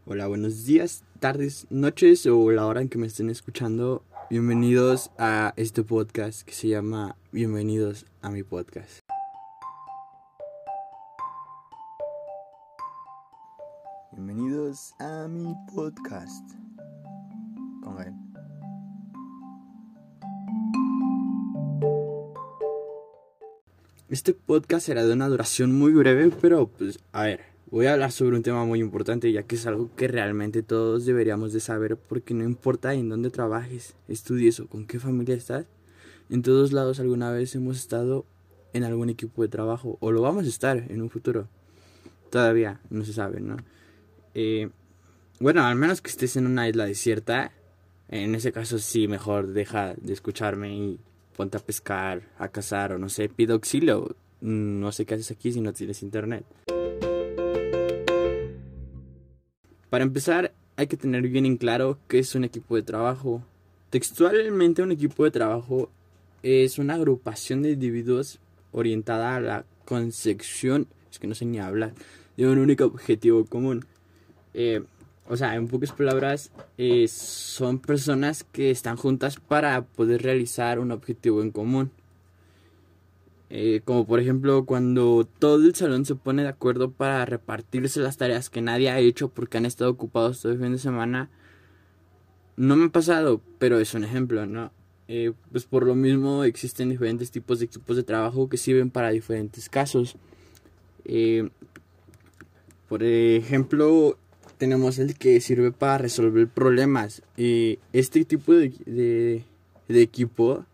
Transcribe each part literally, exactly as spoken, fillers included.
Hola, buenos días, tardes, noches o la hora en que me estén escuchando. Bienvenidos a este podcast que se llama Bienvenidos a mi podcast. Bienvenidos a mi podcast. Con él. Este podcast será de una duración muy breve, pero pues a ver, voy a hablar sobre un tema muy importante, ya que es algo que realmente todos deberíamos de saber, porque no importa en dónde trabajes, estudies o con qué familia estás, en todos lados alguna vez hemos estado en algún equipo de trabajo, o lo vamos a estar en un futuro. Todavía no se sabe, ¿no? Eh, bueno, al menos que estés en una isla desierta, en ese caso sí, mejor deja de escucharme y ponte a pescar, a cazar o no sé, pide auxilio. No sé qué haces aquí si no tienes internet. Para empezar, hay que tener bien en claro qué es un equipo de trabajo. Textualmente, un equipo de trabajo es una agrupación de individuos orientada a la consecución, es que no sé ni hablar, de un único objetivo común. Eh, o sea, en pocas palabras, eh, son personas que están juntas para poder realizar un objetivo en común. Eh, como por ejemplo cuando todo el salón se pone de acuerdo para repartirse las tareas que nadie ha hecho porque han estado ocupados todo el fin de semana. No me ha pasado, pero es un ejemplo, ¿no? Eh, pues por lo mismo existen diferentes tipos de equipos de trabajo que sirven para diferentes casos. Eh, por ejemplo, tenemos el que sirve para resolver problemas. Eh, este tipo de, de, de equipo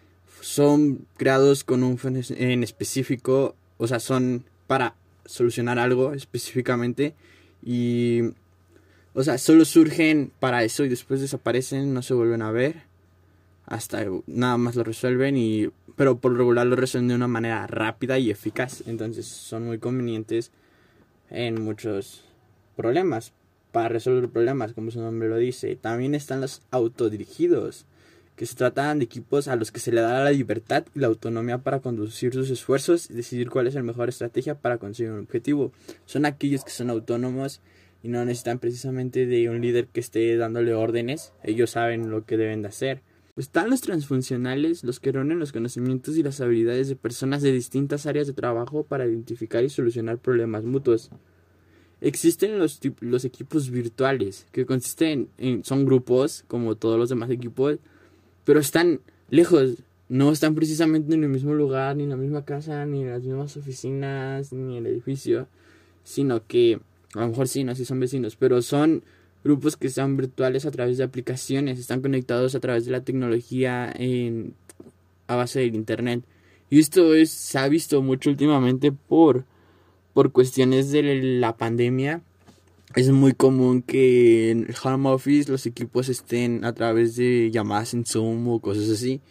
son creados con un fin en específico, o sea, son para solucionar algo específicamente y, o sea, solo surgen para eso y después desaparecen, no se vuelven a ver, hasta nada más lo resuelven y, pero por lo regular lo resuelven de una manera rápida y eficaz, entonces son muy convenientes en muchos problemas, para resolver problemas, como su nombre lo dice. También están los autodirigidos, que se tratan de equipos a los que se le da la libertad y la autonomía para conducir sus esfuerzos y decidir cuál es la mejor estrategia para conseguir un objetivo. Son aquellos que son autónomos y no necesitan precisamente de un líder que esté dándole órdenes. Ellos saben lo que deben de hacer. Están los transfuncionales, los que reúnen los conocimientos y las habilidades de personas de distintas áreas de trabajo para identificar y solucionar problemas mutuos. Existen los, los equipos virtuales, que consisten en, son grupos, como todos los demás equipos, pero están lejos, no están precisamente en el mismo lugar, ni en la misma casa, ni en las mismas oficinas, ni en el edificio, sino que, a lo mejor sí, no, sí son vecinos, pero son grupos que están virtuales a través de aplicaciones, están conectados a través de la tecnología en, a base del internet. Y esto es, se ha visto mucho últimamente por, por cuestiones de la pandemia. Es muy común que en el home office los equipos estén a través de llamadas en Zoom o cosas así.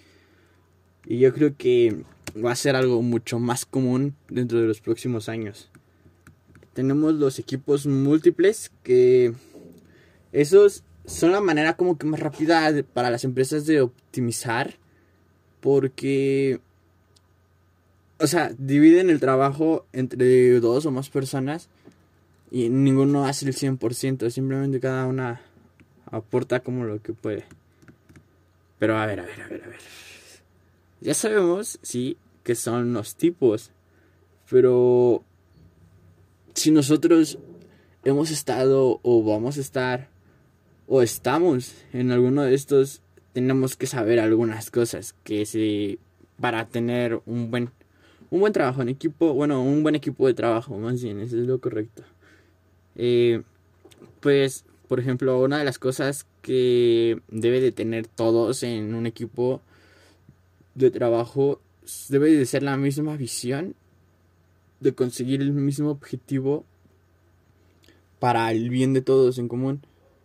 Y yo creo que va a ser algo mucho más común dentro de los próximos años. Tenemos los equipos múltiples, que esos son la manera como que más rápida para las empresas de optimizar, porque, o sea, dividen el trabajo entre dos o más personas y ninguno hace el cien por ciento, simplemente cada una aporta como lo que puede. Pero a ver, a ver, a ver, a ver. Ya sabemos, sí, que son los tipos, pero si nosotros hemos estado o vamos a estar o estamos en alguno de estos, tenemos que saber algunas cosas que se para tener un buen un buen trabajo en equipo, bueno, un buen equipo de trabajo, más bien, eso es lo correcto. Eh, pues, por ejemplo, una de las cosas que debe de tener todos en un equipo de trabajo debe de ser la misma visión, de conseguir el mismo objetivo para el bien de todos en común.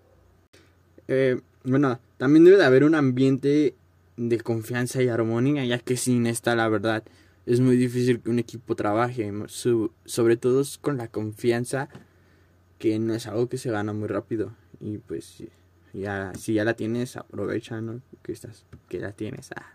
Eh, bueno, también debe de haber un ambiente de confianza y armonía, ya que sin esta, la verdad, es muy difícil que un equipo trabaje, sobre todo con la confianza, que no es algo que se gana muy rápido. Y pues ya, si ya la tienes, aprovecha, ¿no? Que estás, que la tienes. Ah.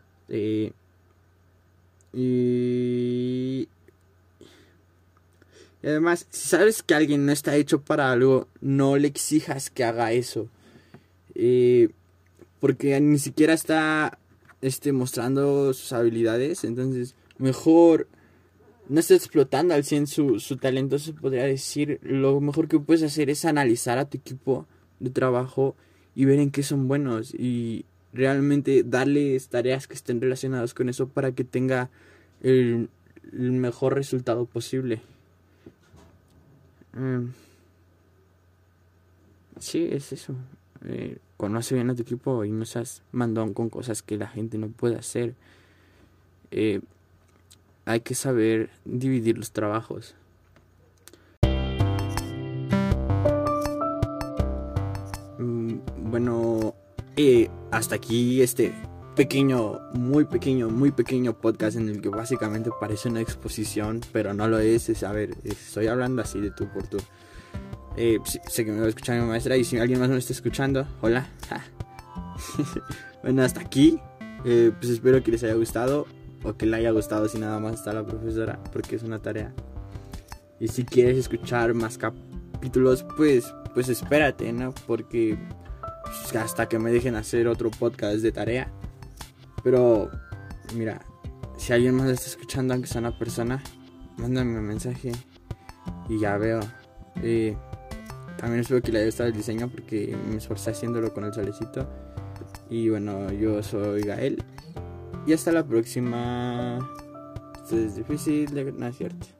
Eh, y Y además, si sabes que alguien no está hecho para algo, no le exijas que haga eso. Eh, porque ni siquiera está este, mostrando sus habilidades. Entonces, mejor no está explotando al cien su, su talento, se podría decir. Lo mejor que puedes hacer es analizar a tu equipo de trabajo y ver en qué son buenos. Y realmente darles tareas que estén relacionadas con eso para que tenga el, el mejor resultado posible. Um, sí, es eso. Eh, conoce bien a tu equipo y no seas mandón con cosas que la gente no puede hacer. Eh, hay que saber dividir los trabajos. Mm, bueno, eh, hasta aquí este pequeño, muy pequeño, muy pequeño podcast en el que básicamente parece una exposición, pero no lo es. Es a ver, estoy hablando así de tú por tú. Eh, sé que me va a escuchar mi maestra y si alguien más me está escuchando, hola. Bueno, hasta aquí. Eh, pues espero que les haya gustado o que le haya gustado si nada más está la profesora, porque es una tarea. Y si quieres escuchar más capítulos, pues, pues espérate, ¿no? Porque pues, hasta que me dejen hacer otro podcast de tarea. Pero, mira, si alguien más está escuchando, aunque sea una persona, mándame un mensaje y ya veo. Eh, también espero que le haya gustado el diseño porque me esforcé haciéndolo con el solecito. Y bueno, yo soy Gael. Y hasta la próxima. Esto es difícil, no es cierto.